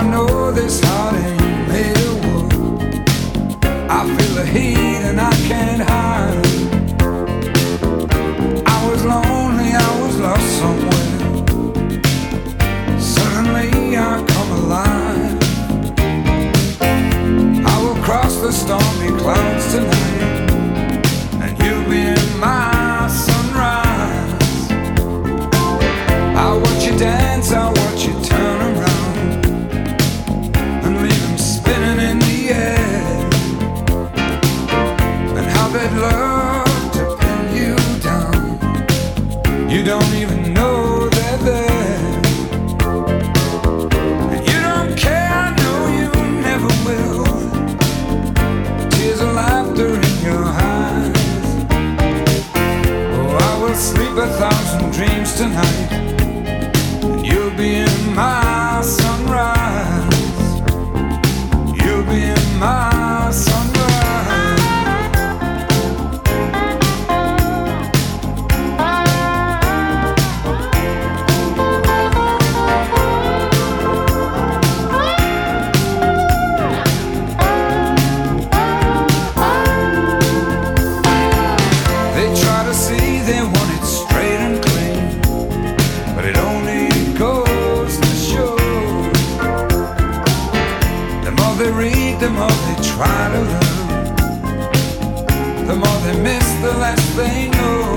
know this heart ain't made of wood. I feel the heat and I can't hide. I was lonely, I was lost somewhere. Suddenly I come alive. I will cross the stormy clouds tonight, and you'll be in my sunrise. I watch you dance, I watch you turn around and leave them spinning in the air. And how they'd love to pin you down. You don't even know they're there. And you don't care, I know you never will. Tears of laughter in your eyes. Oh, I will sleep 1,000 dreams tonight, and you'll be in my sunrise. You'll be in my sunrise. They try to see, they want it straight and clean, but it only goes to show. The more they read, the more they try to learn. The more they miss, the less they know.